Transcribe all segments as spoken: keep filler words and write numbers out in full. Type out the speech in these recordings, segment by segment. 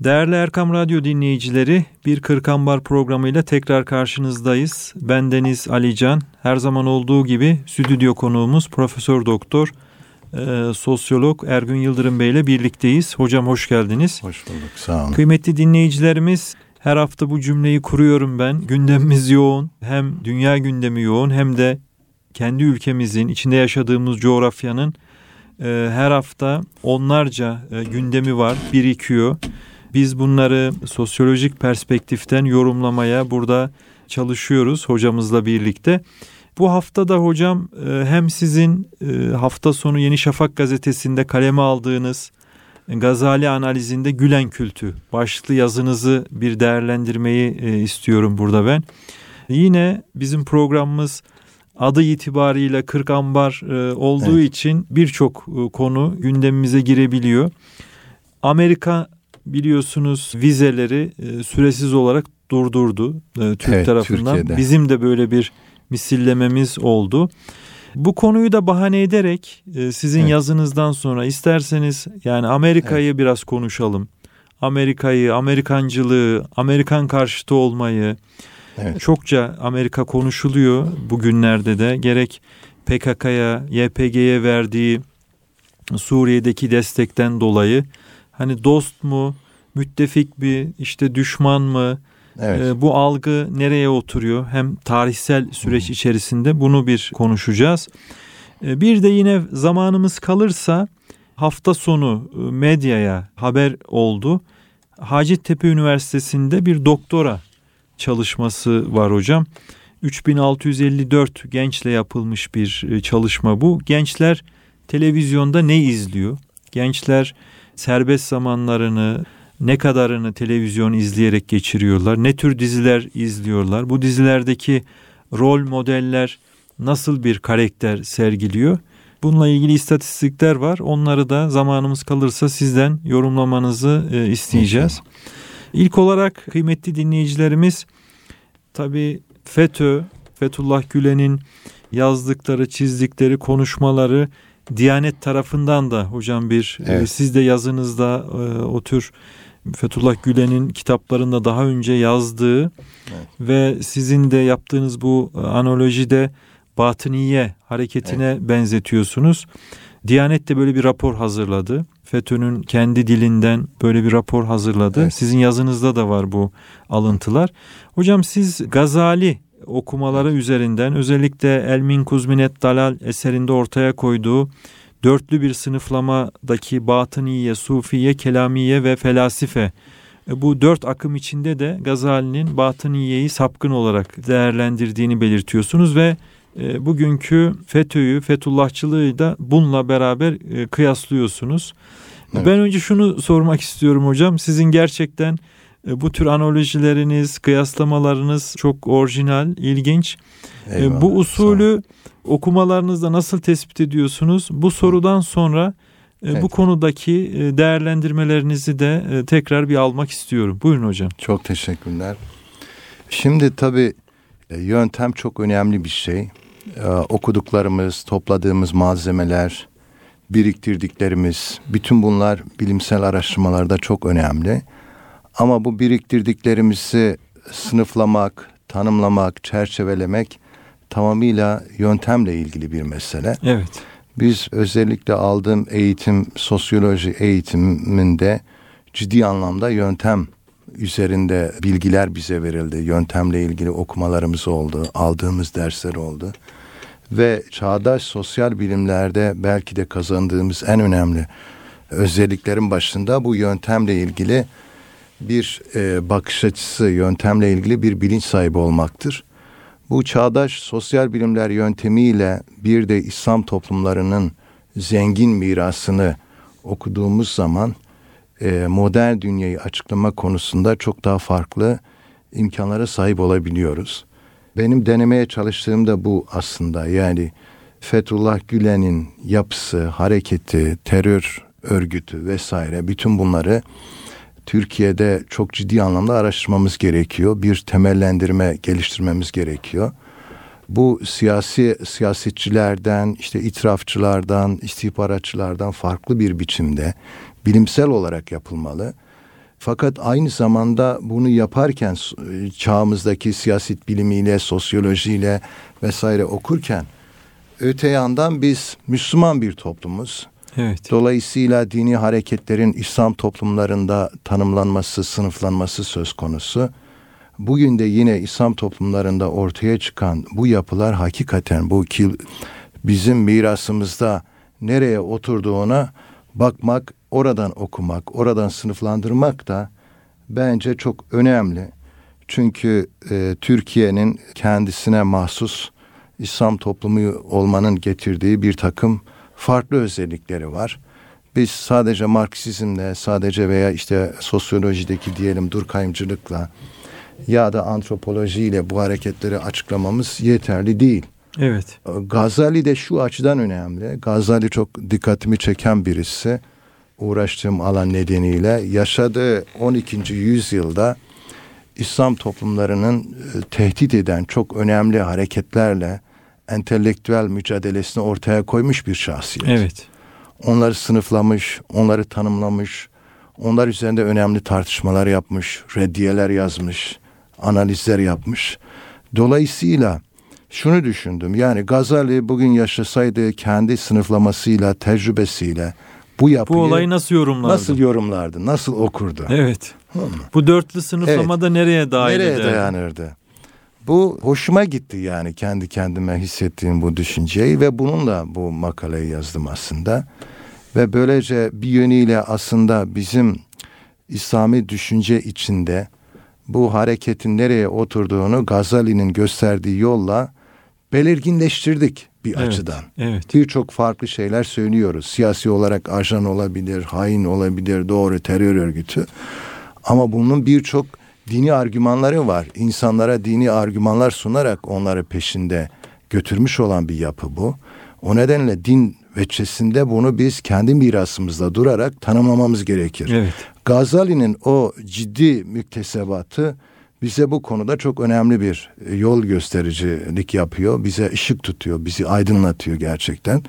Değerli Erkam Radyo dinleyicileri, bir Kırkambar programıyla tekrar karşınızdayız. Ben Deniz Alican. Her zaman olduğu gibi stüdyo konuğumuz Profesör Doktor e, Sosyolog Ergün Yıldırım Bey ile birlikteyiz. Hocam hoş geldiniz. Hoş bulduk, sağ olun. Kıymetli dinleyicilerimiz, her hafta bu cümleyi kuruyorum ben. Gündemimiz yoğun. Hem dünya gündemi yoğun hem de kendi ülkemizin, içinde yaşadığımız coğrafyanın e, her hafta onlarca e, gündemi var, birikiyor. Biz bunları sosyolojik perspektiften yorumlamaya burada çalışıyoruz hocamızla birlikte. Bu haftada hocam hem sizin hafta sonu Yeni Şafak gazetesinde kaleme aldığınız Gazali analizinde Gülen kültü başlıklı yazınızı bir değerlendirmeyi istiyorum burada ben. Yine bizim programımız adı itibariyle Kırkambar olduğu evet. için birçok konu gündemimize girebiliyor. Amerika biliyorsunuz vizeleri e, süresiz olarak durdurdu e, Türk evet, tarafından. Türkiye'de. Bizim de böyle bir misillememiz oldu. Bu konuyu da bahane ederek e, sizin evet. yazınızdan sonra isterseniz yani Amerika'yı evet. biraz konuşalım. Amerika'yı, Amerikancılığı, Amerikan karşıtı olmayı. Evet. Çokça Amerika konuşuluyor bugünlerde de. Gerek P K K'ya, Y P G'ye verdiği Suriye'deki destekten dolayı. Hani dost mu, müttefik mi, işte düşman mı? Evet. E, bu algı nereye oturuyor? Hem tarihsel süreç Hı. içerisinde bunu bir konuşacağız. E, bir de yine zamanımız kalırsa hafta sonu medyaya haber oldu. Hacettepe Üniversitesi'nde bir doktora çalışması var hocam. üç bin altı yüz elli dört gençle yapılmış bir çalışma bu. Gençler televizyonda ne izliyor? Gençler serbest zamanlarını ne kadarını televizyon izleyerek geçiriyorlar? Ne tür diziler izliyorlar? Bu dizilerdeki rol modeller nasıl bir karakter sergiliyor? Bununla ilgili istatistikler var. Onları da zamanımız kalırsa sizden yorumlamanızı e, isteyeceğiz. İlk olarak kıymetli dinleyicilerimiz tabii FETÖ, Fethullah Gülen'in yazdıkları, çizdikleri, konuşmaları Diyanet tarafından da hocam bir evet. e, siz de yazınızda e, o tür Fethullah Gülen'in kitaplarında daha önce yazdığı evet. ve sizin de yaptığınız bu analojide Batıniye hareketine evet. benzetiyorsunuz. Diyanet de böyle bir rapor hazırladı. FETÖ'nün kendi dilinden böyle bir rapor hazırladı. Evet. Sizin yazınızda da var bu alıntılar. Hocam siz Gazali okumaları üzerinden özellikle Elmin Kuzminet Dalal eserinde ortaya koyduğu dörtlü bir sınıflamadaki Batıniye, Sufiye, Kelamiye ve Felasife, bu dört akım içinde de Gazali'nin Batıniye'yi sapkın olarak değerlendirdiğini belirtiyorsunuz ve e, bugünkü FETÖ'yü, Fethullahçılığı da bununla beraber e, kıyaslıyorsunuz. Evet. Ben önce şunu sormak istiyorum hocam, sizin gerçekten bu tür analojileriniz, kıyaslamalarınız çok orijinal, ilginç. Eyvallah, bu usulü okumalarınızda nasıl tespit ediyorsunuz? Bu sorudan sonra evet. bu konudaki değerlendirmelerinizi de tekrar bir almak istiyorum. Buyurun hocam. Çok teşekkürler. Şimdi tabii yöntem çok önemli bir şey. Okuduklarımız, topladığımız malzemeler, biriktirdiklerimiz, bütün bunlar bilimsel araştırmalarda çok önemli. Ama bu biriktirdiklerimizi sınıflamak, tanımlamak, çerçevelemek tamamıyla yöntemle ilgili bir mesele. Evet. Biz özellikle aldığım eğitim, sosyoloji eğitiminde ciddi anlamda yöntem üzerinde bilgiler bize verildi. Yöntemle ilgili okumalarımız oldu, aldığımız dersler oldu. Ve çağdaş sosyal bilimlerde belki de kazandığımız en önemli özelliklerin başında bu yöntemle ilgili bir e, bakış açısı, yöntemle ilgili bir bilinç sahibi olmaktır. Bu çağdaş sosyal bilimler yöntemiyle bir de İslam toplumlarının zengin mirasını okuduğumuz zaman e, modern dünyayı açıklama konusunda çok daha farklı imkanlara sahip olabiliyoruz. Benim denemeye çalıştığım da bu aslında. Yani Fethullah Gülen'in yapısı, hareketi, terör örgütü vesaire bütün bunları Türkiye'de çok ciddi anlamda araştırmamız gerekiyor. Bir temellendirme geliştirmemiz gerekiyor. Bu siyasi siyasetçilerden, işte itirafçılardan, istihbaratçılardan farklı bir biçimde bilimsel olarak yapılmalı. Fakat aynı zamanda bunu yaparken çağımızdaki siyaset bilimiyle, sosyolojiyle vesaire okurken öte yandan biz Müslüman bir toplumuz. Evet. Dolayısıyla dini hareketlerin İslam toplumlarında tanımlanması, sınıflanması söz konusu. Bugün de yine İslam toplumlarında ortaya çıkan bu yapılar hakikaten bu ki bizim mirasımızda nereye oturduğuna bakmak, oradan okumak, oradan sınıflandırmak da bence çok önemli. Çünkü e, Türkiye'nin kendisine mahsus İslam toplumu olmanın getirdiği bir takım farklı özellikleri var. Biz sadece Marksizmle, sadece veya işte sosyolojideki diyelim Durkheimcılıkla ya da antropolojiyle bu hareketleri açıklamamız yeterli değil. Evet. Gazali de şu açıdan önemli. Gazali çok dikkatimi çeken birisi. Uğraştığım alan nedeniyle yaşadığı on ikinci yüzyılda İslam toplumlarının tehdit eden çok önemli hareketlerle entelektüel mücadelesini ortaya koymuş bir şahsiyet. Evet. Onları sınıflamış, onları tanımlamış, onlar üzerinde önemli tartışmalar yapmış, reddiyeler yazmış, analizler yapmış. Dolayısıyla şunu düşündüm. Yani Gazali bugün yaşasaydı kendi sınıflamasıyla, tecrübesiyle bu yapıyı bu olayı nasıl yorumlardı? Nasıl yorumlardı? Nasıl okurdu? Evet. Hmm. Bu dörtlü sınıflamada evet. nereye dahil Nereye ederdi? dayanırdı? Bu hoşuma gitti yani kendi kendime hissettiğim bu düşünceyi ve bununla bu makaleyi yazdım aslında. Ve böylece bir yönüyle aslında bizim İslami düşünce içinde bu hareketin nereye oturduğunu Gazali'nin gösterdiği yolla belirginleştirdik bir evet, açıdan. Evet. Birçok farklı şeyler söylüyoruz. Siyasi olarak ajan olabilir, hain olabilir, doğru terör örgütü. Ama bunun birçok dini argümanları var. İnsanlara dini argümanlar sunarak onları peşinde götürmüş olan bir yapı bu. O nedenle din veçesinde bunu biz kendi mirasımızda durarak tanımlamamız gerekir. Evet. Gazali'nin o ciddi müktesebatı bize bu konuda çok önemli bir yol göstericilik yapıyor. Bize ışık tutuyor, bizi aydınlatıyor gerçekten.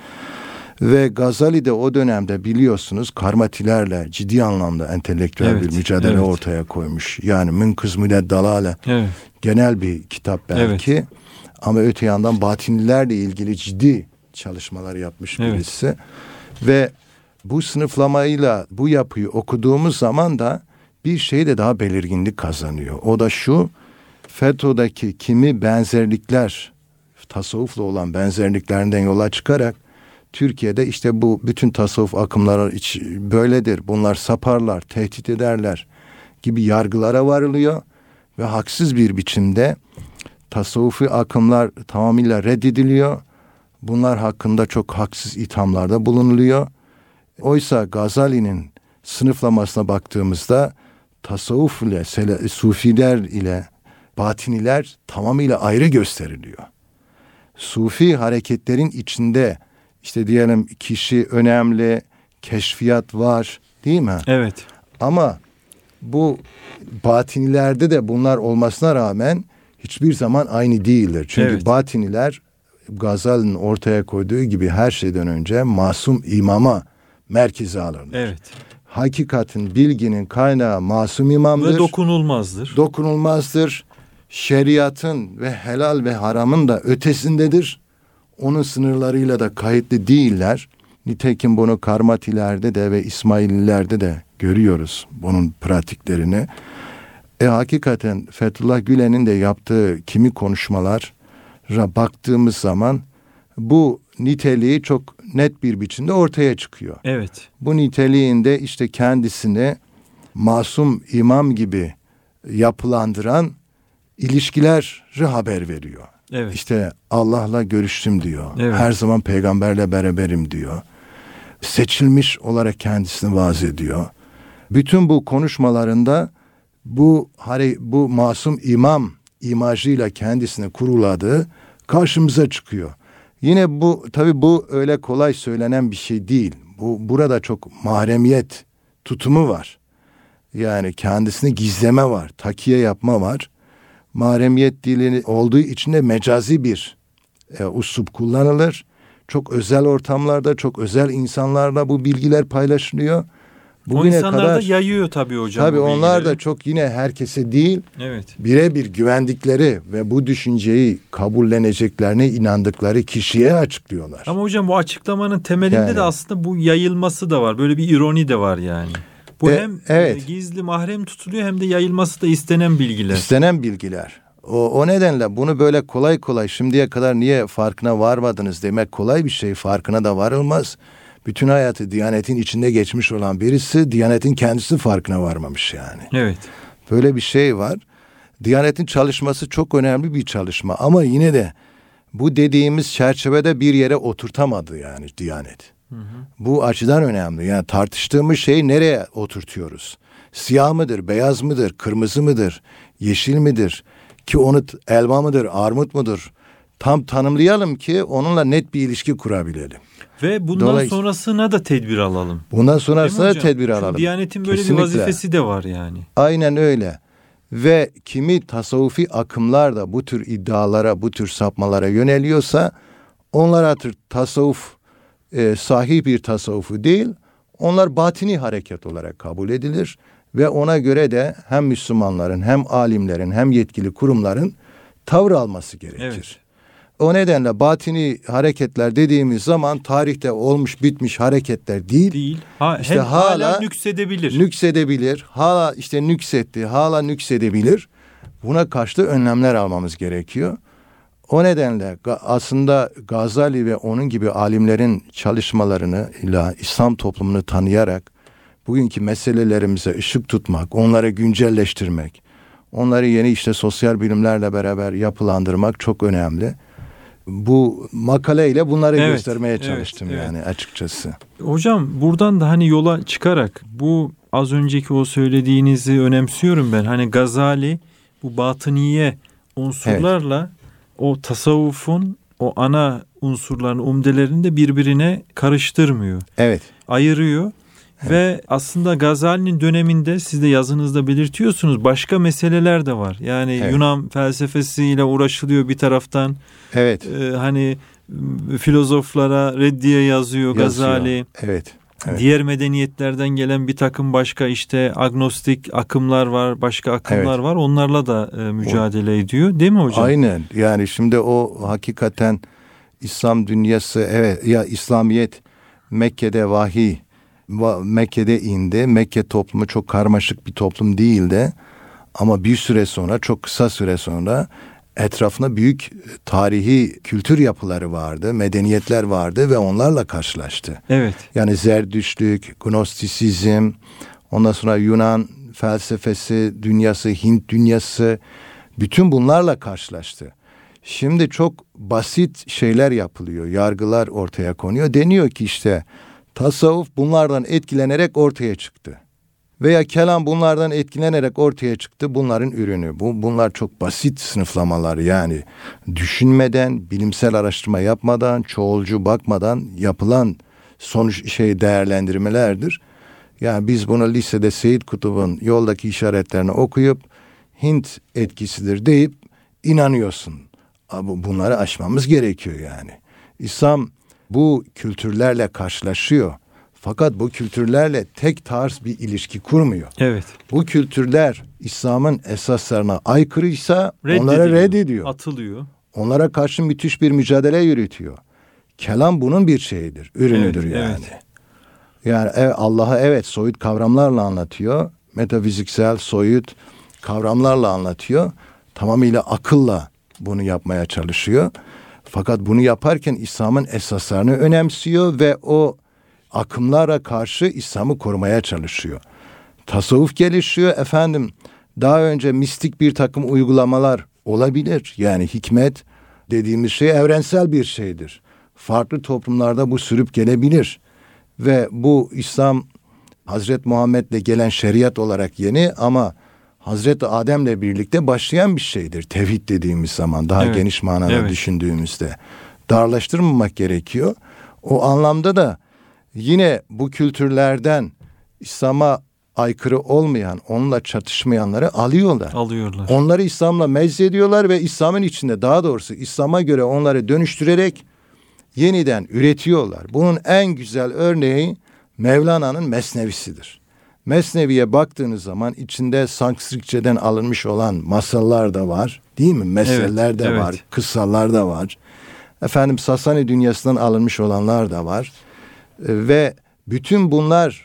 Ve Gazali de o dönemde biliyorsunuz karmatilerle ciddi anlamda entelektüel evet, bir mücadele evet. ortaya koymuş. Yani Münkız Müle Dalale evet. genel bir kitap belki. Evet. Ama öte yandan batinilerle ilgili ciddi çalışmalar yapmış birisi. Evet. Ve bu sınıflamayla bu yapıyı okuduğumuz zaman da bir şey de daha belirginlik kazanıyor. O da şu, FETÖ'deki kimi benzerlikler, tasavvufla olan benzerliklerinden yola çıkarak Türkiye'de işte bu bütün tasavvuf akımları iç, böyledir, bunlar saparlar, tehdit ederler gibi yargılara varılıyor ve haksız bir biçimde tasavvufi akımlar tamamıyla reddediliyor. Bunlar hakkında çok haksız ithamlarda bulunuluyor. Oysa Gazali'nin sınıflamasına baktığımızda tasavvuf ile, sufiler ile batiniler tamamıyla ayrı gösteriliyor. Sufi hareketlerin içinde işte diyelim kişi önemli, keşfiyat var değil mi? Evet. Ama bu batinilerde de bunlar olmasına rağmen hiçbir zaman aynı değildir. Çünkü evet. batiniler Gazali'nin ortaya koyduğu gibi her şeyden önce masum imama merkeze alırlar. Evet. Hakikatin, bilginin kaynağı masum imamdır. Ve dokunulmazdır. Dokunulmazdır. Şeriatın ve helal ve haramın da ötesindedir. Onun sınırlarıyla da kayıtlı değiller. Nitekim bunu Karmatilerde de ve İsmaililerde de görüyoruz bunun pratiklerini. E hakikaten Fethullah Gülen'in de yaptığı kimi konuşmalara baktığımız zaman bu niteliği çok net bir biçimde ortaya çıkıyor. Evet. Bu niteliğinde işte kendisini masum imam gibi yapılandıran ilişkileri haber veriyor. Evet. İşte Allah'la görüştüm diyor. Evet. Her zaman peygamberle beraberim diyor. Seçilmiş olarak kendisini vaaz ediyor. Bütün bu konuşmalarında bu bu masum imam imajıyla kendisini kuruladığı karşımıza çıkıyor. Yine bu tabii bu öyle kolay söylenen bir şey değil. Bu burada çok mahremiyet tutumu var. Yani kendisini gizleme var, takiye yapma var. Mahremiyet dili olduğu için de mecazi bir e, üslup kullanılır. Çok özel ortamlarda, çok özel insanlarla bu bilgiler paylaşılıyor. Bugüne o insanlar kadar, da yayıyor tabii hocam. Tabii onlar da çok yine herkese değil. Evet. Birebir güvendikleri ve bu düşünceyi kabulleneceklerine inandıkları kişiye açıklıyorlar. Ama hocam bu açıklamanın temelinde yani, de aslında bu yayılması da var. Böyle bir ironi de var yani. Bu e, hem evet. gizli mahrem tutuluyor hem de yayılması da istenen bilgiler. İstenen bilgiler. O, o nedenle bunu böyle kolay kolay şimdiye kadar niye farkına varmadınız demek kolay bir şey. Farkına da varılmaz. Bütün hayatı Diyanet'in içinde geçmiş olan birisi Diyanet'in kendisi farkına varmamış yani. Evet. Böyle bir şey var. Diyanet'in çalışması çok önemli bir çalışma ama yine de bu dediğimiz çerçevede bir yere oturtamadı yani Diyanet. Hı hı. Bu açıdan önemli. Yani tartıştığımız şeyi nereye oturtuyoruz? Siyah mıdır, beyaz mıdır, kırmızı mıdır, yeşil midir? Ki onu elma mıdır, armut mudur? Tam tanımlayalım ki onunla net bir ilişki kurabilelim. Ve bundan sonrasına da tedbir alalım. Bundan sonrasına da tedbir Çünkü alalım. Diyanet'in böyle Kesinlikle. bir vazifesi de var yani. Aynen öyle. Ve kimi tasavvufi akımlar da bu tür iddialara, bu tür sapmalara yöneliyorsa onlar artık tasavvuf e, sahih bir tasavvufu değil, onlar batini hareket olarak kabul edilir. Ve ona göre de hem Müslümanların hem alimlerin hem yetkili kurumların tavır alması gerekir. Evet. O nedenle batini hareketler dediğimiz zaman tarihte olmuş bitmiş hareketler değil. Değil. Ha, işte hem hala, hala nüksedebilir. Nüksedebilir. Hala işte nüksetti, hala nüksedebilir. Buna karşı önlemler almamız gerekiyor. O nedenle aslında Gazali ve onun gibi alimlerin çalışmalarını ile İslam toplumunu tanıyarak bugünkü meselelerimize ışık tutmak, onları güncelleştirmek, onları yeni işte sosyal bilimlerle beraber yapılandırmak çok önemli. Bu makaleyle bunları evet, göstermeye çalıştım evet, yani evet. açıkçası. Hocam buradan da hani yola çıkarak bu az önceki o söylediğinizi önemsiyorum ben. Hani Gazali bu batıniye unsurlarla evet. o tasavvufun o ana unsurlarını, umdelerini de birbirine karıştırmıyor. Evet. Ayırıyor. Evet. Ve aslında Gazali'nin döneminde siz de yazınızda belirtiyorsunuz başka meseleler de var. Yani evet. Yunan felsefesiyle uğraşılıyor bir taraftan. Evet. Ee, hani filozoflara reddiye yazıyor, yazıyor. Gazali. Evet. Evet. Diğer medeniyetlerden gelen bir takım başka işte agnostik akımlar var, başka akımlar evet. var. Onlarla da e, mücadele o, ediyor, değil mi hocam? Aynen. Yani şimdi o hakikaten İslam dünyası, evet ya İslamiyet Mekke'de vahiy Mekke'de indi. Mekke toplumu çok karmaşık bir toplum değildi. Ama bir süre sonra, çok kısa süre sonra etrafında büyük tarihi kültür yapıları vardı, medeniyetler vardı ve onlarla karşılaştı. Evet. Yani Zerdüştlük, Gnostisizm, ondan sonra Yunan felsefesi, dünyası, Hint dünyası, bütün bunlarla karşılaştı. Şimdi çok basit şeyler yapılıyor, yargılar ortaya konuyor. Deniyor ki işte tasavvuf bunlardan etkilenerek ortaya çıktı. Veya kelam bunlardan etkilenerek ortaya çıktı. Bunların ürünü. Bu bunlar çok basit sınıflamalar yani. Düşünmeden, bilimsel araştırma yapmadan, çoğulcu bakmadan yapılan sonuç şey değerlendirmelerdir. Yani biz bunu lisede Seyyid Kutub'un yoldaki işaretlerini okuyup Hint etkisidir deyip inanıyorsun. Bunları aşmamız gerekiyor yani. İslam bu kültürlerle karşılaşıyor. Fakat bu kültürlerle tek tarz bir ilişki kurmuyor. Evet. Bu kültürler İslam'ın esaslarına aykırıysa onlara reddediyor. Atılıyor. Onlara karşı müthiş bir mücadele yürütüyor. Kelam bunun bir şeyidir, ürünüdür evet, yani. Evet. Yani evet, Allah'ı evet soyut kavramlarla anlatıyor. Metafiziksel, soyut kavramlarla anlatıyor. Tamamıyla akılla bunu yapmaya çalışıyor. Fakat bunu yaparken İslam'ın esaslarını önemsiyor ve o akımlara karşı İslam'ı korumaya çalışıyor. Tasavvuf gelişiyor efendim. Daha önce mistik bir takım uygulamalar olabilir. Yani hikmet dediğimiz şey evrensel bir şeydir. Farklı toplumlarda bu sürüp gelebilir. Ve bu İslam Hazreti Muhammed'le gelen şeriat olarak yeni ama Hazreti Adem'le birlikte başlayan bir şeydir. Tevhid dediğimiz zaman daha evet, geniş manada evet. düşündüğümüzde. Darlaştırmamak gerekiyor. O anlamda da yine bu kültürlerden İslam'a aykırı olmayan, onunla çatışmayanları alıyorlar. Alıyorlar. Onları İslam'la meczediyorlar ve İslam'ın içinde daha doğrusu İslam'a göre onları dönüştürerek yeniden üretiyorlar. Bunun en güzel örneği Mevlana'nın Mesnevisidir. Mesnevi'ye baktığınız zaman içinde Sanskritçeden alınmış olan masallar da var. Değil mi? Meseller evet, de evet. var. Kıssalar da var. Efendim Sasani dünyasından alınmış olanlar da var. Ve bütün bunlar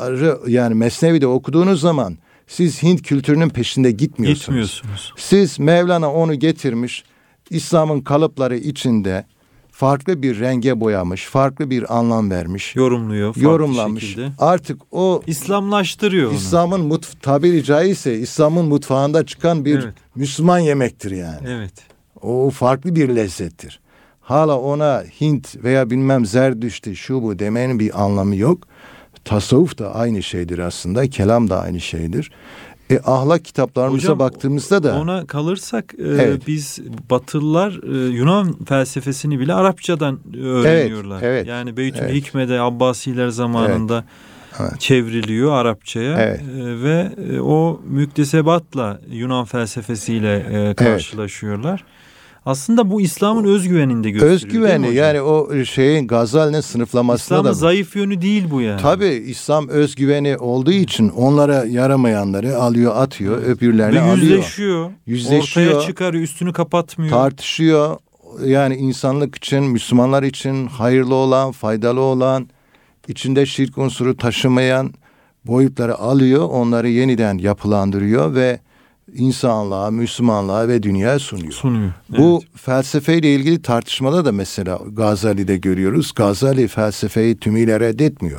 yani Mesnevi'de okuduğunuz zaman siz Hint kültürünün peşinde gitmiyorsunuz. Gitmiyorsunuz. Siz Mevlana onu getirmiş, İslam'ın kalıpları içinde farklı bir renge boyamış, farklı bir anlam vermiş. Yorumluyor. Yorumlamış. Şekilde. Artık o İslamlaştırıyor onu. İslam'ın mutf- tabiri caizse İslam'ın mutfağında çıkan bir evet. Müslüman yemektir yani. Evet. O farklı bir lezzettir. Hala ona Hint veya bilmem Zerdüştü şu bu demenin bir anlamı yok. Tasavvuf da aynı şeydir aslında. Kelam da aynı şeydir. E, ahlak kitaplarımıza Hocam, baktığımızda da ona kalırsak e, evet. biz Batılılar e, Yunan felsefesini bile Arapçadan öğreniyorlar. Evet, evet, yani Beytül evet. Hikme'de Abbasiler zamanında evet, evet. çevriliyor Arapçaya evet. e, ve e, o müktesebatla Yunan felsefesiyle e, karşılaşıyorlar. Evet. Aslında bu İslam'ın özgüvenini de gösteriyor. Özgüveni yani o şeyin Gazali'nin sınıflamasında İslam'ın da. zayıf yönü değil bu yani. Tabii İslam özgüveni olduğu için onlara yaramayanları alıyor atıyor, evet. öbürlerini Ve alıyor. Yüzleşiyor. Yüzleşiyor. Ortaya çıkarıyor, üstünü kapatmıyor. Tartışıyor. Yani insanlık için, Müslümanlar için hayırlı olan, faydalı olan, içinde şirk unsuru taşımayan boyutları alıyor, onları yeniden yapılandırıyor ve insanlığa, Müslümanlığa ve dünyaya sunuyor. Sunuyor. Bu evet. felsefeyle ilgili tartışmada da mesela Gazali'de görüyoruz. Gazali felsefeyi tümüyle reddetmiyor.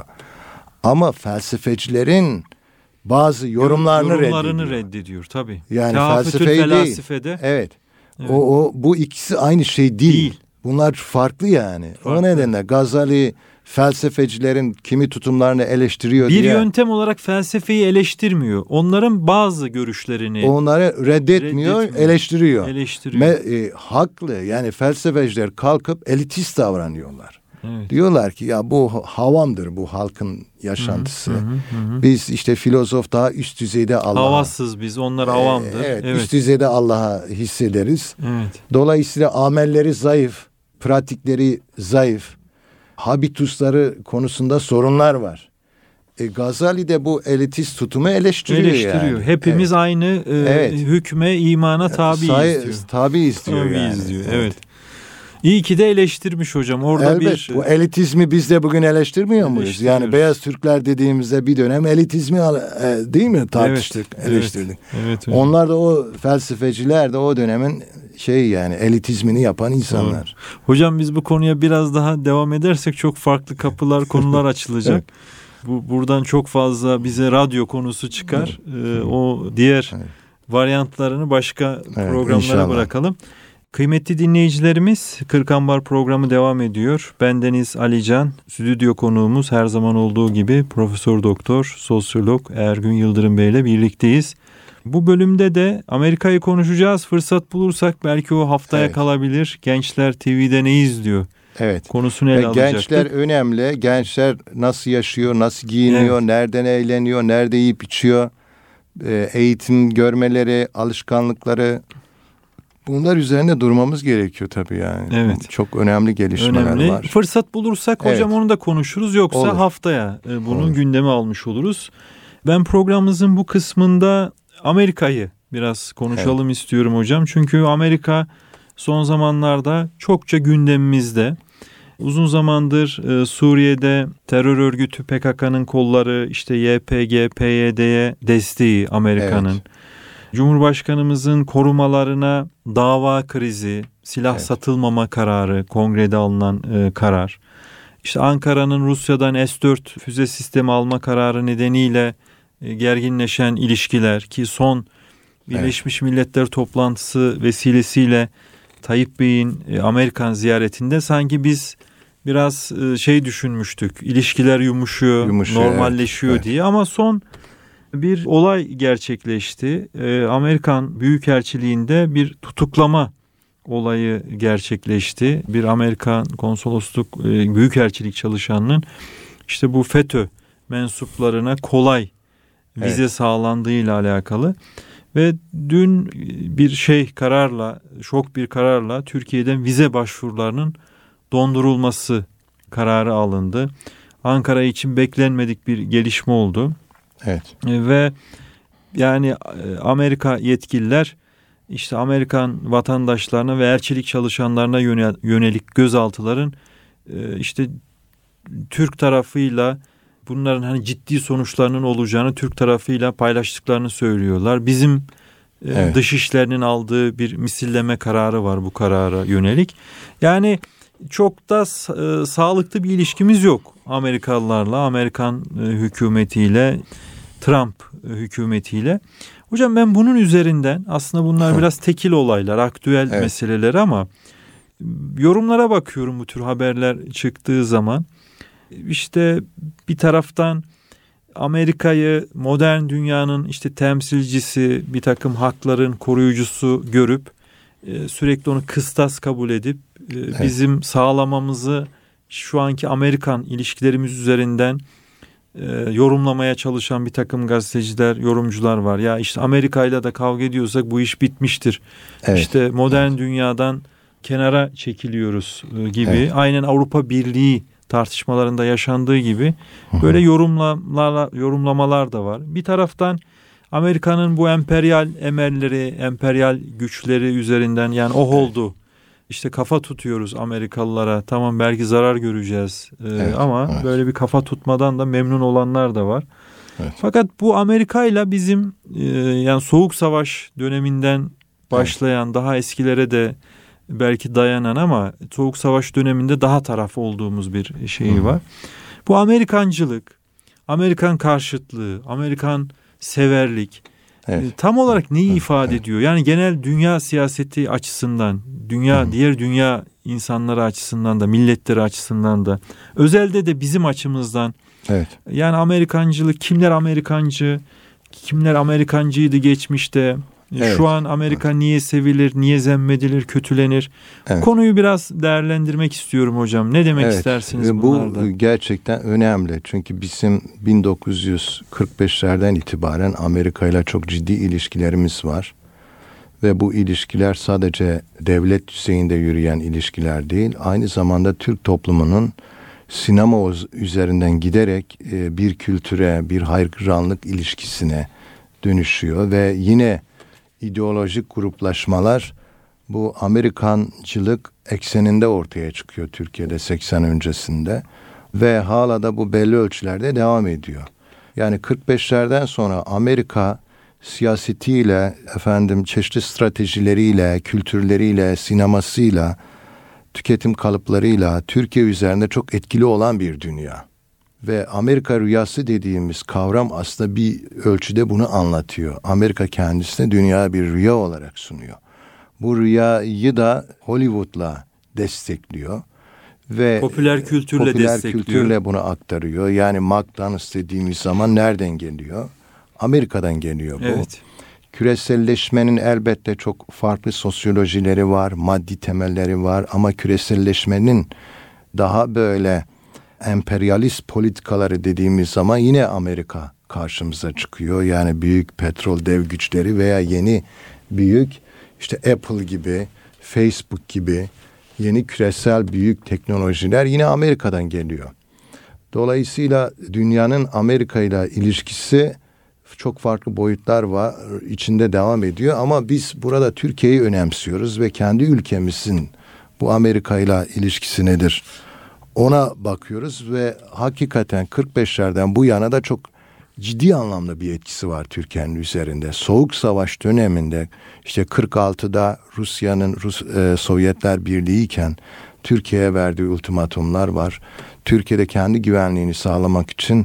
Ama felsefecilerin bazı yorumlarını, yorumlarını reddediyor. reddediyor tabii. Yani Tehafütül felsefeyi felasifede. değil. Evet. evet. O, o bu ikisi aynı şey değil. Değil. Bunlar farklı yani. Farklı. O nedenle Gazali felsefecilerin kimi tutumlarını eleştiriyor bir diye. Bir yöntem olarak felsefeyi eleştirmiyor. Onların bazı görüşlerini onları reddetmiyor, reddetmiyor. eleştiriyor. Eleştiriyor. Me, e, haklı. Yani felsefeciler kalkıp elitist davranıyorlar. Evet. Diyorlar ki ya bu havamdır bu halkın yaşantısı. Hı hı, hı hı. Biz işte filozof daha üst düzeyde Allah'a. Havasız biz, onlar avamdır. E, evet, evet, üst düzeyde Allah'a hissederiz. Evet. Dolayısıyla amelleri zayıf, pratikleri zayıf. Habitusları konusunda sorunlar var. E, Gazali de bu elitist tutumu eleştiriyor. Eleştiriyor. Yani. Hepimiz evet. aynı e, evet. hükme, imana tabiiz Say- diyor. Tabiiz diyor tabiiz yani. diyor. Evet. evet. İyi ki de eleştirmiş hocam. Orada Elbet, bir bu elitizmi biz de bugün eleştirmiyor muyuz? Yani beyaz Türkler dediğimizde bir dönem elitizmi e, değil mi tartıştık, evet, eleştirdik. Evet, evet, onlar da o felsefeciler de o dönemin şey yani elitizmini yapan insanlar. Doğru. Hocam biz bu konuya biraz daha devam edersek çok farklı kapılar, konular açılacak. evet. Bu buradan çok fazla bize radyo konusu çıkar. Ee, o diğer evet. varyantlarını başka evet, programlara inşallah. bırakalım. Kıymetli dinleyicilerimiz, Kırkambar programı devam ediyor. Bendeniz Ali Can, stüdyo konuğumuz her zaman olduğu gibi Profesör Doktor Sosyolog Ergün Yıldırım Bey ile birlikteyiz. Bu bölümde de Amerika'yı konuşacağız. Fırsat bulursak belki o haftaya evet. kalabilir. Gençler T V'de ne izliyor? Evet. Konusunu ele alacaktık. Gençler önemli. Gençler nasıl yaşıyor, nasıl giyiniyor, evet. nereden eğleniyor, nerede yiyip içiyor, eğitim görmeleri, alışkanlıkları. Bunlar üzerine durmamız gerekiyor tabii yani. Evet. Çok önemli gelişmeler önemli. var. Fırsat bulursak hocam evet. onu da konuşuruz. Yoksa Olur. haftaya bunun Olur. gündemi almış oluruz. Ben programımızın bu kısmında Amerika'yı biraz konuşalım evet. istiyorum hocam. Çünkü Amerika son zamanlarda çokça gündemimizde. Uzun zamandır e, Suriye'de terör örgütü P K K'nın kolları, işte Y P G, P Y D'ye desteği Amerika'nın. Evet. Cumhurbaşkanımızın korumalarına dava krizi, silah evet. satılmama kararı, kongrede alınan e, karar. İşte Ankara'nın Rusya'dan S dört füze sistemi alma kararı nedeniyle e, gerginleşen ilişkiler ki son Birleşmiş evet. Milletler toplantısı vesilesiyle Tayyip Bey'in e, Amerikan ziyaretinde sanki biz biraz e, şey düşünmüştük. İlişkiler yumuşuyor, yumuşuyor normalleşiyor evet. diye ama son bir olay gerçekleşti. Ee, Amerikan Büyükelçiliğinde bir tutuklama olayı gerçekleşti. Bir Amerikan konsolosluk e, büyükelçilik çalışanının işte bu FETÖ mensuplarına kolay vize evet. sağlandığıyla alakalı. Ve dün bir şey kararla, şok bir kararla Türkiye'den vize başvurularının dondurulması kararı alındı. Ankara için beklenmedik bir gelişme oldu. Evet. E, ve yani e, Amerika yetkililer işte Amerikan vatandaşlarına ve elçilik çalışanlarına yönel, yönelik gözaltıların e, işte Türk tarafıyla bunların hani ciddi sonuçlarının olacağını Türk tarafıyla paylaştıklarını söylüyorlar. Bizim e, evet. Dışişlerinin aldığı bir misilleme kararı var bu karara yönelik. Yani çok da e, sağlıklı bir ilişkimiz yok Amerikalılarla, Amerikan e, hükümetiyle, Trump e, hükümetiyle. Hocam ben bunun üzerinden aslında bunlar biraz tekil olaylar, aktüel evet. meseleler ama yorumlara bakıyorum bu tür haberler çıktığı zaman. İşte bir taraftan Amerika'yı modern dünyanın işte temsilcisi, bir takım hakların koruyucusu görüp e, sürekli onu kıstas kabul edip e, evet. bizim sağlamamızı şu anki Amerikan ilişkilerimiz üzerinden e, yorumlamaya çalışan bir takım gazeteciler, yorumcular var. Ya işte Amerika'yla da kavga ediyorsak bu iş bitmiştir. Evet. İşte modern evet. dünyadan kenara çekiliyoruz e, gibi. Evet. Aynen Avrupa Birliği tartışmalarında yaşandığı gibi böyle yorumlamalar, yorumlamalar da var. Bir taraftan Amerika'nın bu emperyal emelleri, emperyal güçleri üzerinden yani oh oldu. İşte kafa tutuyoruz Amerikalılara. Tamam belki zarar göreceğiz ee, evet, ama evet. böyle bir kafa tutmadan da memnun olanlar da var. Evet. Fakat bu Amerika ile bizim e, yani Soğuk Savaş döneminden başlayan evet. daha eskilere de belki dayanan ama Soğuk Savaş döneminde daha taraf olduğumuz bir şeyi Hı. var. Bu Amerikancılık, Amerikan karşıtlığı, Amerikan severlik evet. tam olarak neyi evet. ifade evet. ediyor? Yani genel dünya siyaseti açısından, dünya Hı. diğer dünya insanları açısından da, milletleri açısından da, özelde de bizim açımızdan. Evet. Yani Amerikancılık, kimler Amerikancı, kimler Amerikancıydı geçmişte? Evet. Şu an Amerika evet. niye sevilir, niye zemmedilir, kötülenir? Evet. Konuyu biraz değerlendirmek istiyorum hocam. Ne demek evet. istersiniz bunlarda? Bu gerçekten önemli. Çünkü bizim bin dokuz yüz kırk beşlerden itibaren Amerika ile çok ciddi ilişkilerimiz var. Ve bu ilişkiler sadece devlet düzeyinde yürüyen ilişkiler değil, aynı zamanda Türk toplumunun sinema üzerinden giderek bir kültüre, bir hayranlık ilişkisine dönüşüyor ve yine ideolojik gruplaşmalar bu Amerikancılık ekseninde ortaya çıkıyor Türkiye'de seksen öncesinde ve hala da bu belli ölçülerde devam ediyor. Yani kırk beşlerden sonra Amerika siyasetiyle, efendim çeşitli stratejileriyle, kültürleriyle, sinemasıyla, tüketim kalıplarıyla Türkiye üzerinde çok etkili olan bir dünya. Ve Amerika rüyası dediğimiz kavram aslında bir ölçüde bunu anlatıyor. Amerika kendisine dünyaya bir rüya olarak sunuyor. Bu rüyayı da Hollywood'la destekliyor. Ve popüler kültürle popüler destekliyor. kültürle bunu aktarıyor. Yani McDonald's dediğimiz zaman nereden geliyor? Amerika'dan geliyor bu. Evet. Küreselleşmenin elbette çok farklı sosyolojileri var, maddi temelleri var ama küreselleşmenin daha böyle emperyalist politikaları dediğimiz zaman yine Amerika karşımıza çıkıyor. Yani büyük petrol dev güçleri veya yeni büyük işte Apple gibi, Facebook gibi yeni küresel büyük teknolojiler yine Amerika'dan geliyor. Dolayısıyla dünyanın Amerika ile ilişkisi çok farklı boyutlar var, içinde devam ediyor ama biz burada Türkiye'yi önemsiyoruz ve kendi ülkemizin bu Amerika ile ilişkisi nedir? Ona bakıyoruz ve hakikaten kırk beşlerden bu yana da çok ciddi anlamda bir etkisi var Türkiye'nin üzerinde. Soğuk Savaş döneminde işte kırk altıda Rusya'nın Rus, e, Sovyetler Birliği iken Türkiye'ye verdiği ultimatumlar var. Türkiye'de kendi güvenliğini sağlamak için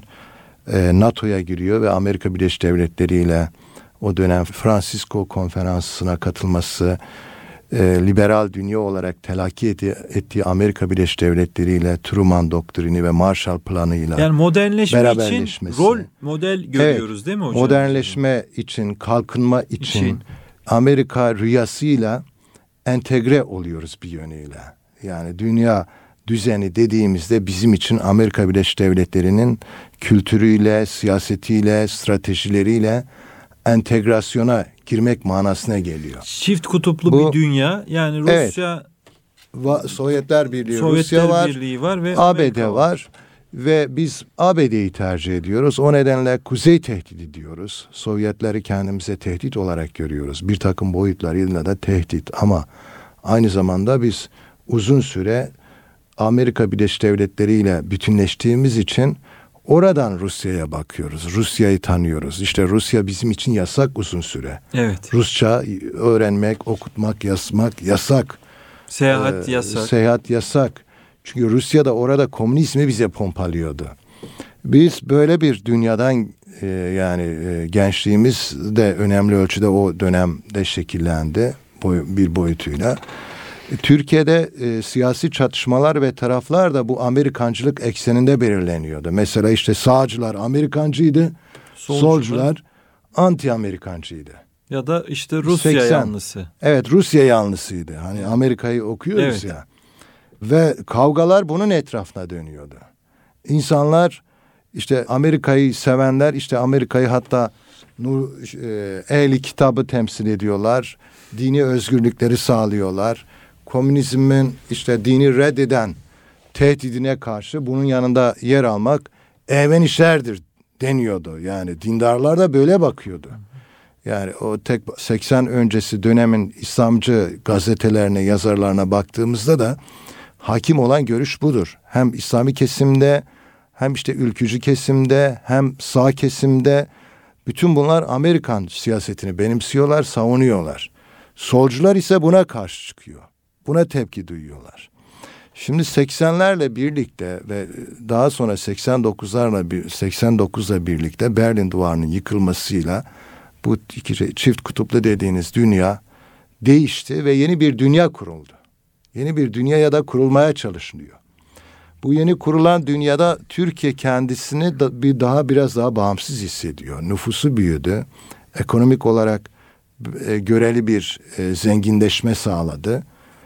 e, NATO'ya giriyor ve Amerika Birleşik Devletleri ile o dönem Francisco Konferansı'na katılması, e, liberal dünya olarak telakki ettiği, ettiği Amerika Birleşik Devletleri ile Truman Doktrini ve Marshall Planı'yla yani modernleşme için rol model görüyoruz evet, değil mi hocam? Modernleşme için, kalkınma için, için Amerika rüyasıyla entegre oluyoruz bir yönüyle. Yani dünya düzeni dediğimizde bizim için Amerika Birleşik Devletleri'nin kültürüyle, siyasetiyle, stratejileriyle entegrasyona girmek manasına geliyor. Çift kutuplu Bu, bir dünya. Yani Rusya, evet, Va- Sovyetler Birliği, Sovyetler Rusya var, Birliği var ve A B D var. Ve biz A B D'yi tercih ediyoruz. O nedenle kuzey tehdidi diyoruz. Sovyetleri kendimize tehdit olarak görüyoruz. Bir takım boyutlarıyla da tehdit. Ama aynı zamanda biz uzun süre Amerika Birleşik Devletleri ile bütünleştiğimiz için oradan Rusya'ya bakıyoruz. Rusya'yı tanıyoruz. İşte Rusya bizim için yasak uzun süre. Evet. Rusça öğrenmek, okutmak, yazmak yasak. Seyahat ee, yasak. Seyahat yasak. Çünkü Rusya'da orada komünizmi bize pompalıyordu. Biz böyle bir dünyadan e, yani e, gençliğimiz de önemli ölçüde o dönemde şekillendi boy, bir boyutuyla. Türkiye'de e, siyasi çatışmalar ve taraflar da bu Amerikancılık ekseninde belirleniyordu. Mesela işte sağcılar Amerikancıydı, solcular, solcular anti-Amerikancıydı. Ya da işte Rusya seksen yanlısı. Evet, Rusya yanlısıydı. Hani Amerika'yı okuyoruz evet. ya. Ve kavgalar bunun etrafına dönüyordu. İnsanlar işte Amerika'yı sevenler işte Amerika'yı hatta nur, e, ehli kitabı temsil ediyorlar. Dini özgürlükleri sağlıyorlar. Komünizmin işte dini reddeden tehdidine karşı bunun yanında yer almak ehven işlerdir deniyordu. Yani dindarlar da böyle bakıyordu. Yani o tek seksen öncesi dönemin İslamcı gazetelerine, yazarlarına baktığımızda da hakim olan görüş budur. Hem İslami kesimde, hem işte ülkücü kesimde, hem sağ kesimde bütün bunlar Amerikan siyasetini benimsiyorlar, savunuyorlar. Solcular ise buna karşı çıkıyor. Buna tepki duyuyorlar. Şimdi seksenlerle birlikte ve daha sonra seksen dokuzlarla seksen dokuzla birlikte Berlin Duvarı'nın yıkılmasıyla bu iki çift kutuplu dediğiniz dünya değişti ve yeni bir dünya kuruldu. Yeni bir dünyaya da kurulmaya çalışılıyor. Bu yeni kurulan dünyada Türkiye kendisini da bir daha biraz daha bağımsız hissediyor. Nüfusu büyüdü. Ekonomik olarak e, göreli bir e, zenginleşme sağladı.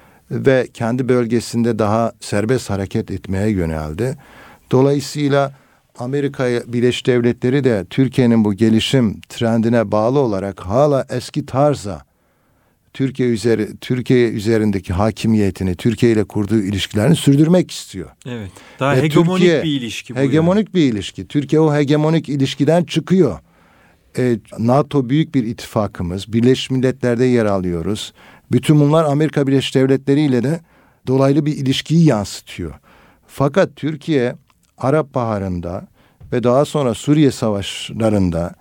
Ve kendi bölgesinde daha serbest hareket etmeye yöneldi. Dolayısıyla Amerika Birleşik Devletleri de Türkiye'nin bu gelişim trendine bağlı olarak hala eski tarza Türkiye üzeri Türkiye üzerindeki hakimiyetini, Türkiye ile kurduğu ilişkilerini sürdürmek istiyor. Evet. Daha Ve hegemonik Türkiye, bir ilişki bu. Hegemonik yani. bir ilişki. Türkiye o hegemonik ilişkiden çıkıyor. E, NATO büyük bir ittifakımız. Birleşmiş Milletler'de yer alıyoruz. Bütün bunlar Amerika Birleşik Devletleri ile de dolaylı bir ilişkiyi yansıtıyor. Fakat Türkiye Arap Baharı'nda ve daha sonra Suriye savaşlarında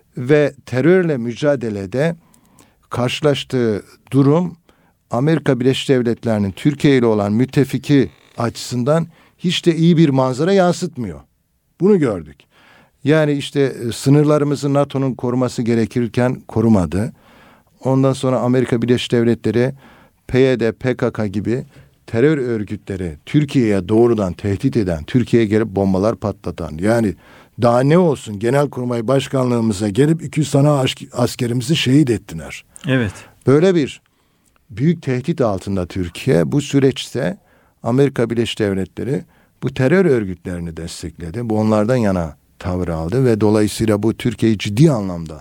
ve terörle mücadelede karşılaştığı durum Amerika Birleşik Devletleri'nin Türkiye ile olan müttefiki açısından hiç de iyi bir manzara yansıtmıyor. Bunu gördük. Yani işte sınırlarımızı NATO'nun koruması gerekirken korumadı. Ondan sonra Amerika Birleşik Devletleri P Y D, P K K gibi terör örgütleri Türkiye'ye doğrudan tehdit eden, Türkiye'ye gelip bombalar patlatan, yani daha ne olsun Genelkurmay Başkanlığımıza gelip iki yüz tane askerimizi şehit ettiler. Evet. Böyle bir büyük tehdit altında Türkiye. Bu süreçte Amerika Birleşik Devletleri bu terör örgütlerini destekledi. Bu onlardan yana tavır aldı ve dolayısıyla bu Türkiye'yi ciddi anlamda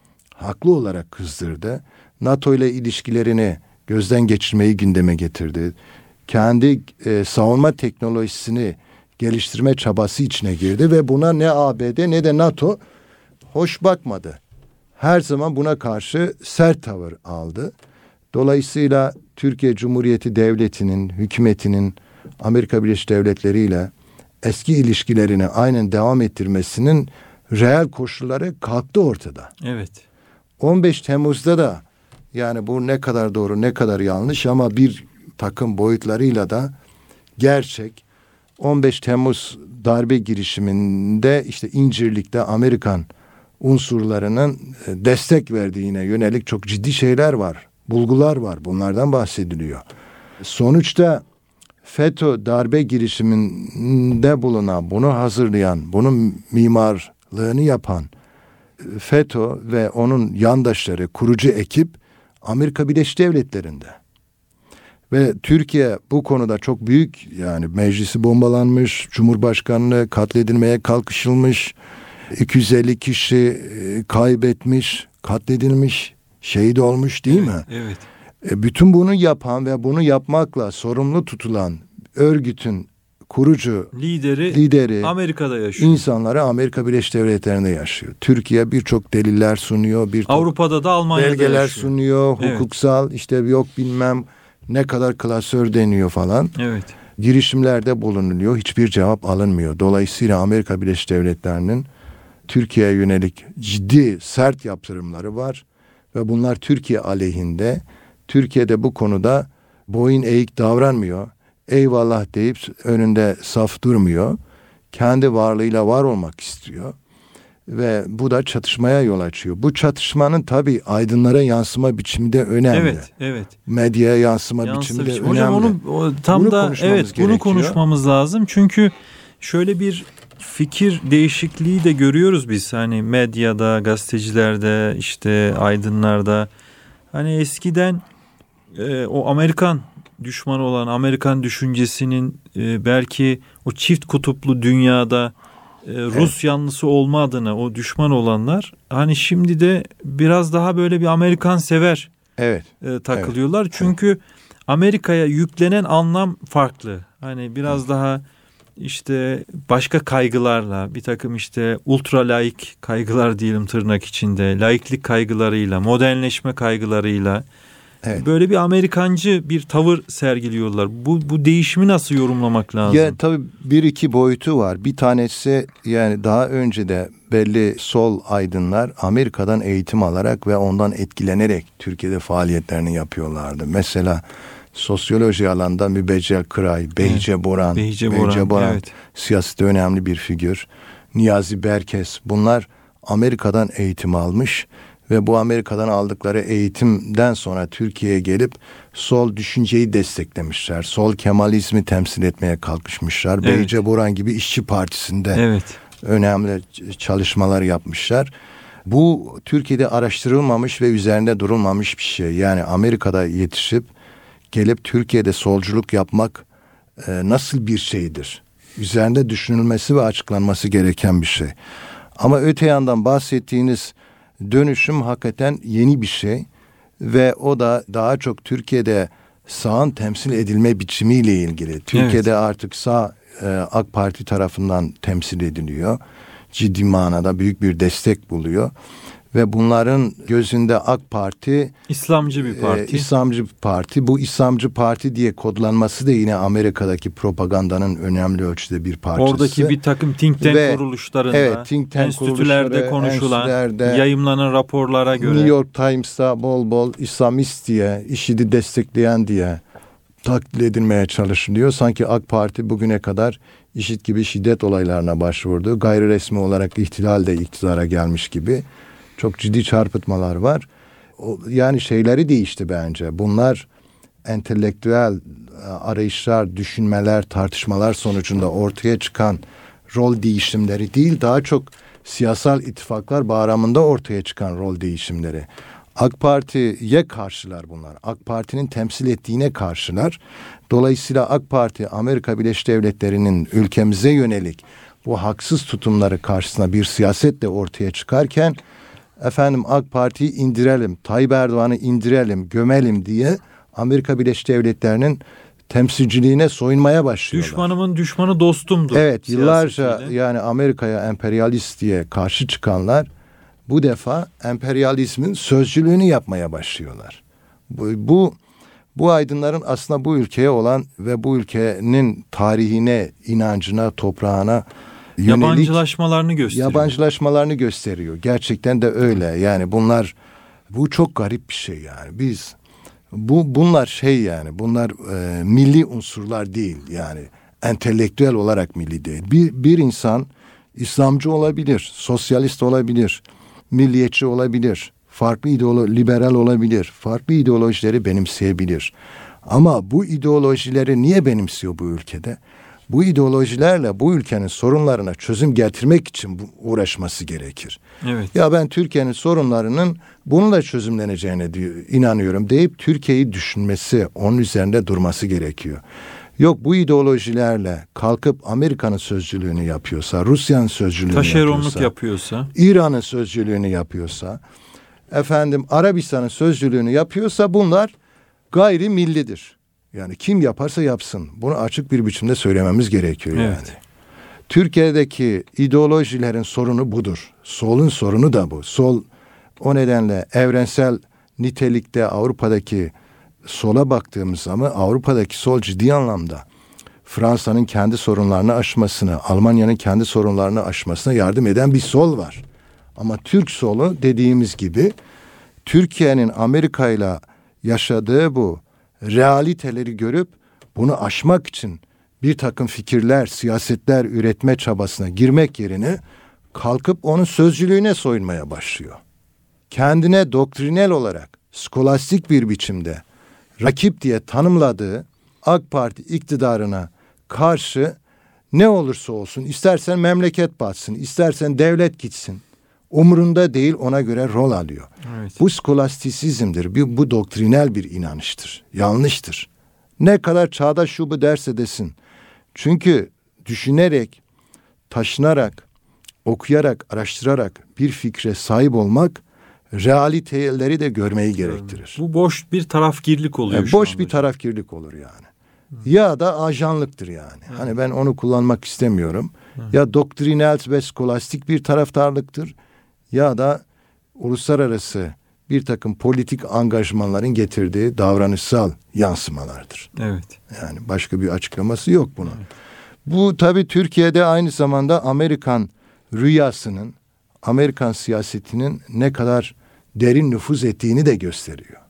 haklı olarak kızdırdı. NATO ile ilişkilerini gözden geçirmeyi gündeme getirdi. Kendi e, savunma teknolojisini geliştirme çabası içine girdi ve buna ne A B D ne de NATO hoş bakmadı. Her zaman buna karşı sert tavır aldı. Dolayısıyla Türkiye Cumhuriyeti Devleti'nin, hükümetinin Amerika Birleşik Devletleri ile eski ilişkilerini aynen devam ettirmesinin reel koşulları kalktı ortada. Evet. on beş Temmuz'da da yani bu ne kadar doğru ne kadar yanlış ama bir takım boyutlarıyla da gerçek. on beş Temmuz darbe girişiminde işte İncirlik'te Amerikan unsurlarının destek verdiğine yönelik çok ciddi şeyler var. Bulgular var. Bunlardan bahsediliyor. Sonuçta FETÖ darbe girişiminde bulunan, bunu hazırlayan, bunun mimarlığını yapan FETÖ ve onun yandaşları, kurucu ekip Amerika Birleşik Devletleri'nde. Ve Türkiye bu konuda çok büyük, yani meclisi bombalanmış, Cumhurbaşkanlığı katledilmeye kalkışılmış, iki yüz elli kişi kaybetmiş, katledilmiş, şehit olmuş değil evet, mi? Evet. E, bütün bunu yapan ve bunu yapmakla sorumlu tutulan örgütün kurucu lideri, lideri Amerika'da yaşıyor. İnsanları Amerika Birleşik Devletleri'nde yaşıyor. Türkiye birçok deliller sunuyor. Bir Avrupa'da da Almanya'da belgeler yaşıyor. sunuyor. Evet. Hukuksal işte yok bilmem ne kadar klasör deniyor falan. Evet. Girişimlerde bulunuluyor. Hiçbir cevap alınmıyor. Dolayısıyla Amerika Birleşik Devletleri'nin Türkiye'ye yönelik ciddi sert yaptırımları var. Ve bunlar Türkiye aleyhinde. Türkiye'de bu konuda boyun eğik davranmıyor. Eyvallah deyip önünde saf durmuyor. Kendi varlığıyla var olmak istiyor. Ve bu da çatışmaya yol açıyor. Bu çatışmanın tabii aydınlara yansıma biçimi de önemli. Evet, evet. Medyaya yansıma Yansıma biçimi de biçimi. önemli. Hocam onu o, tam bunu da evet gerekiyor. bunu konuşmamız lazım. Çünkü şöyle bir fikir değişikliği de görüyoruz biz. Hani medyada, gazetecilerde, işte aydınlarda. Hani eskiden e, o Amerikan düşmanı olan Amerikan düşüncesinin e, belki o çift kutuplu dünyada e, Rus evet. yanlısı olma adına o düşman olanlar hani şimdi de biraz daha böyle bir Amerikan sever evet. e, takılıyorlar. Evet. Çünkü evet. Amerika'ya yüklenen anlam farklı. Hani biraz evet. daha işte başka kaygılarla bir takım işte ultra laik kaygılar diyelim tırnak içinde, laiklik kaygılarıyla, modernleşme kaygılarıyla evet. böyle bir Amerikancı bir tavır sergiliyorlar. Bu bu değişimi nasıl yorumlamak lazım? Ya tabii bir iki boyutu var. Bir tanesi yani daha önce de belli sol aydınlar Amerika'dan eğitim alarak ve ondan etkilenerek Türkiye'de faaliyetlerini yapıyorlardı. Mesela sosyoloji alanda Mübeccel Kıray, Behice evet. Boran, Behice Boran, Behice Boran evet. siyasette önemli bir figür. Niyazi Berkes, bunlar Amerika'dan eğitim almış ve bu Amerika'dan aldıkları eğitimden sonra Türkiye'ye gelip sol düşünceyi desteklemişler. Sol Kemalizmi temsil etmeye kalkışmışlar. Evet. Behice Boran gibi İşçi Partisi'nde evet. önemli çalışmalar yapmışlar. Bu Türkiye'de araştırılmamış ve üzerinde durulmamış bir şey. Yani Amerika'da yetişip gelip Türkiye'de solculuk yapmak e, nasıl bir şeydir? Üzerinde düşünülmesi ve açıklanması gereken bir şey. Ama öte yandan bahsettiğiniz dönüşüm hakikaten yeni bir şey ve o da daha çok Türkiye'de sağın temsil edilme biçimiyle ilgili. Türkiye'de evet. artık sağ e, AK Parti tarafından temsil ediliyor. Ciddi manada büyük bir destek buluyor. Ve bunların gözünde AK Parti İslamcı bir parti. E, İslamcı bir parti. Bu İslamcı parti diye kodlanması da yine Amerika'daki propagandanın önemli ölçüde bir parçası. Oradaki bir takım think tank Ve, kuruluşlarında, evet, think tank enstitülerde konuşulan, enstitülerde, yayımlanan raporlara göre. New York Times'ta bol bol İslamist diye, IŞİD'i destekleyen diye taklit edilmeye çalışılıyor. Sanki AK Parti bugüne kadar IŞİD gibi şiddet olaylarına başvurdu. Gayri resmi olarak ihtilal de iktidara gelmiş gibi. Çok ciddi çarpıtmalar var. O, yani şeyleri değişti bence. Bunlar entelektüel arayışlar, düşünmeler, tartışmalar sonucunda ortaya çıkan rol değişimleri değil, daha çok siyasal ittifaklar bağlamında ortaya çıkan rol değişimleri. AK Parti'ye karşılar bunlar. AK Parti'nin temsil ettiğine karşılar. Dolayısıyla AK Parti Amerika Birleşik Devletleri'nin ülkemize yönelik bu haksız tutumları karşısında bir siyasetle ortaya çıkarken efendim AK Parti'yi indirelim, Tayyip Erdoğan'ı indirelim, gömelim diye Amerika Birleşik Devletleri'nin temsilciliğine soyunmaya başlıyorlar. Düşmanımın düşmanı dostumdur. Evet, yıllarca yani Amerika'ya emperyalist diye karşı çıkanlar bu defa emperyalizmin sözcülüğünü yapmaya başlıyorlar. Bu, bu, bu aydınların aslında bu ülkeye olan ve bu ülkenin tarihine, inancına, toprağına yönelik yabancılaşmalarını gösteriyor. Yabancılaşmalarını gösteriyor. Gerçekten de öyle. Yani bunlar, bu çok garip bir şey yani. Biz bu bunlar şey yani bunlar e, milli unsurlar değil yani entelektüel olarak milli değil. Bir bir insan İslamcı olabilir, sosyalist olabilir, milliyetçi olabilir, farklı ideolo liberal olabilir, farklı ideolojileri benimseyebilir. Ama bu ideolojileri niye benimsiyor bu ülkede? Bu ideolojilerle bu ülkenin sorunlarına çözüm getirmek için uğraşması gerekir. Evet. Ya ben Türkiye'nin sorunlarının bununla çözümleneceğine diyor, inanıyorum deyip Türkiye'yi düşünmesi, onun üzerinde durması gerekiyor. Yok bu ideolojilerle kalkıp Amerika'nın sözcülüğünü yapıyorsa, Rusya'nın sözcülüğünü taşeronluk yapıyorsa, yapıyorsa, İran'ın sözcülüğünü yapıyorsa, efendim Arabistan'ın sözcülüğünü yapıyorsa bunlar gayri millidir. Yani kim yaparsa yapsın. Bunu açık bir biçimde söylememiz gerekiyor yani. Evet. Türkiye'deki ideolojilerin sorunu budur. Solun sorunu da bu. Sol o nedenle evrensel nitelikte Avrupa'daki sola baktığımız zaman Avrupa'daki sol ciddi anlamda Fransa'nın kendi sorunlarını aşmasına, Almanya'nın kendi sorunlarını aşmasına yardım eden bir sol var. Ama Türk solu dediğimiz gibi Türkiye'nin Amerika ile yaşadığı bu realiteleri görüp bunu aşmak için bir takım fikirler, siyasetler üretme çabasına girmek yerine kalkıp onun sözcülüğüne soyunmaya başlıyor. Kendine doktrinel olarak skolastik bir biçimde rakip diye tanımladığı AK Parti iktidarına karşı ne olursa olsun, istersen memleket batsın, istersen devlet gitsin, umurunda değil, ona göre rol alıyor. Evet. Bu skolastisizmdir, bu, bu doktrinel bir inanıştır, yanlıştır. Ne kadar çağdaş şu bu derse desin. Çünkü düşünerek, taşınarak, okuyarak, araştırarak bir fikre sahip olmak realiteleri de görmeyi gerektirir. Bu boş bir tarafgirlik oluyor. Yani boş bir hocam. tarafgirlik olur yani. Hı. Ya da ajanlıktır yani. Hı. Hani ben onu kullanmak istemiyorum. Hı. Ya doktrinal ve skolastik bir taraftarlıktır. Ya da uluslararası bir takım politik angajmanların getirdiği davranışsal yansımalardır. Evet. Yani başka bir açıklaması yok bunun. Evet. Bu tabii Türkiye'de aynı zamanda Amerikan rüyasının, Amerikan siyasetinin ne kadar derin nüfuz ettiğini de gösteriyor.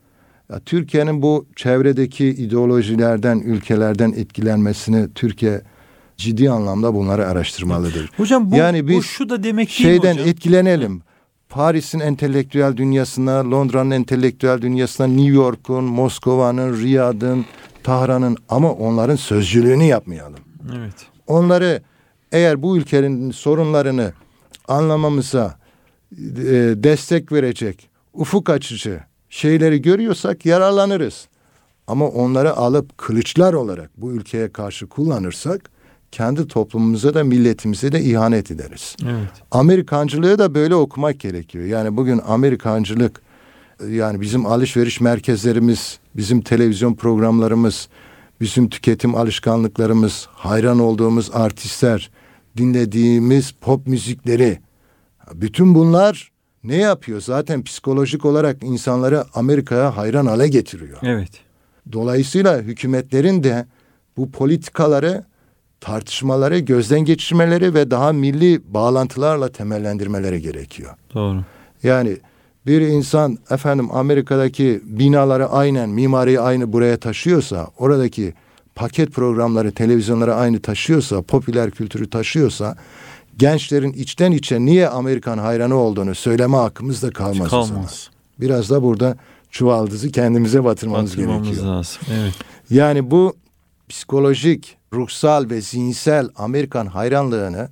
Ya, Türkiye'nin bu çevredeki ideolojilerden, ülkelerden etkilenmesini Türkiye ciddi anlamda bunları araştırmalıdır. Hocam bu, yani biz bu şu da demek değil şeyden hocam? etkilenelim. Paris'in entelektüel dünyasına, Londra'nın entelektüel dünyasına, New York'un, Moskova'nın, Riyad'ın, Tahran'ın, ama onların sözcülüğünü yapmayalım. Evet. Onları, eğer bu ülkenin sorunlarını anlamamıza e, destek verecek, ufuk açıcı şeyleri görüyorsak yararlanırız. Ama onları alıp kılıçlar olarak bu ülkeye karşı kullanırsak kendi toplumumuza da milletimize de ihanet ederiz. Evet. Amerikancılığı da böyle okumak gerekiyor. Yani bugün Amerikancılık, yani bizim alışveriş merkezlerimiz, bizim televizyon programlarımız, bizim tüketim alışkanlıklarımız, hayran olduğumuz artistler, dinlediğimiz pop müzikleri, bütün bunlar ne yapıyor? Zaten psikolojik olarak insanları Amerika'ya hayran hale getiriyor. Evet. Dolayısıyla hükümetlerin de bu politikaları, tartışmaları, gözden geçirmeleri ve daha milli bağlantılarla temellendirmeleri gerekiyor. Doğru. Yani bir insan efendim Amerika'daki binaları aynen, mimariyi aynı buraya taşıyorsa, oradaki paket programları, televizyonları aynı taşıyorsa, popüler kültürü taşıyorsa, gençlerin içten içe niye Amerikan hayranı olduğunu söyleme hakkımız da kalmaz. Kalmaz. Biraz da burada çuvaldızı kendimize batırmamız, batırmamız gerekiyor. lazım. Evet. Yani bu psikolojik, ruhsal ve zihinsel Amerikan hayranlığını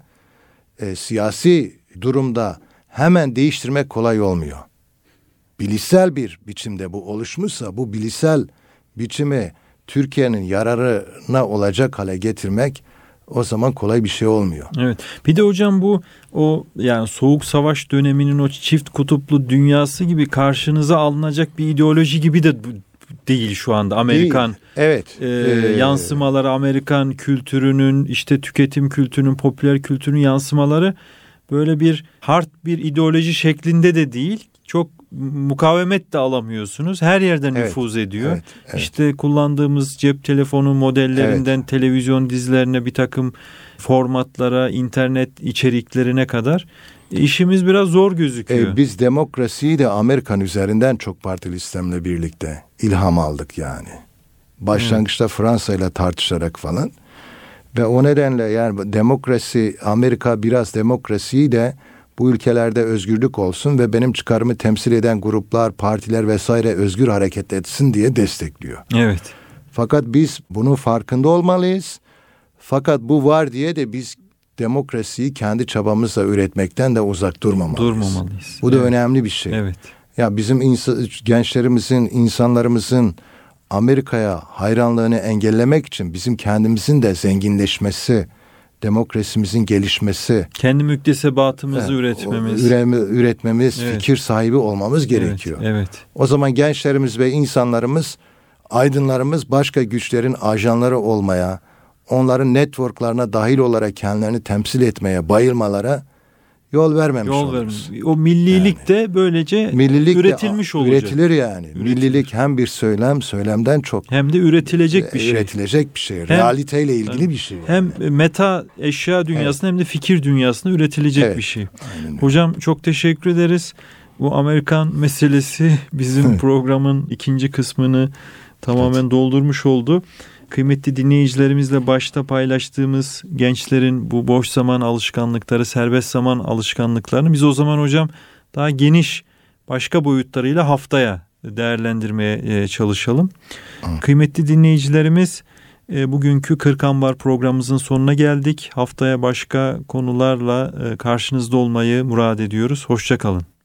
e, siyasi durumda hemen değiştirmek kolay olmuyor. Bilişsel bir biçimde bu oluşmuşsa, bu bilişsel biçimi Türkiye'nin yararına olacak hale getirmek o zaman kolay bir şey olmuyor. Evet. Bir de hocam bu o yani Soğuk Savaş döneminin o çift kutuplu dünyası gibi karşınıza alınacak bir ideoloji gibi de değil şu anda Amerikan. Değil. Evet. E, ee, yansımaları, Amerikan kültürünün, işte tüketim kültürünün, popüler kültürün yansımaları böyle bir hard bir ideoloji şeklinde de değil. Çok mukavemet de alamıyorsunuz. Her yerden evet, nüfuz ediyor. Evet, evet. İşte kullandığımız cep telefonu modellerinden evet, televizyon dizilerine, bir takım formatlara, internet içeriklerine kadar işimiz biraz zor gözüküyor. E, biz demokrasiyi de Amerikan üzerinden çok partili sistemle birlikte ilham aldık yani. Başlangıçta hmm. Fransa ile tartışarak falan. Ve o nedenle yani demokrasi, Amerika biraz demokrasiyi de bu ülkelerde özgürlük olsun ve benim çıkarımı temsil eden gruplar, partiler vesaire özgür hareket etsin diye destekliyor. Evet. Fakat biz bunun farkında olmalıyız. Fakat bu var diye de biz demokrasiyi kendi çabamızla üretmekten de uzak durmamalıyız. Durmamalıyız. Bu da evet, önemli bir şey. Evet. Ya bizim ins- gençlerimizin, insanlarımızın Amerika'ya hayranlığını engellemek için bizim kendimizin de zenginleşmesi, demokrasimizin gelişmesi, kendi müktesebatımızı evet, üretmemiz, üreme, üretmemiz, evet, fikir sahibi olmamız gerekiyor. Evet, evet. O zaman gençlerimiz ve insanlarımız aydınlarımız başka güçlerin ajanları olmaya, onların networklarına dahil olarak kendilerini temsil etmeye, bayılmalara yol vermemiş Yol oluruz. vermiş. O millilik yani, de böylece millilik üretilmiş de, olacak. Üretilir yani. Üretilir. Millilik hem bir söylem, söylemden çok. Hem de üretilecek bir şey. Üretilecek bir şey. Hem, realiteyle ilgili yani, bir şey. Hem yani. Meta eşya dünyasında, evet, hem de fikir dünyasında üretilecek, evet, bir şey. Aynen. Hocam çok teşekkür ederiz. Bu Amerikan meselesi bizim programın ikinci kısmını tamamen, evet, doldurmuş oldu. Kıymetli dinleyicilerimizle başta paylaştığımız gençlerin bu boş zaman alışkanlıkları, serbest zaman alışkanlıklarını biz o zaman hocam daha geniş başka boyutlarıyla haftaya değerlendirmeye çalışalım. Hı. Kıymetli dinleyicilerimiz, bugünkü Kırk Ambar programımızın sonuna geldik. Haftaya başka konularla karşınızda olmayı murad ediyoruz. Hoşça kalın.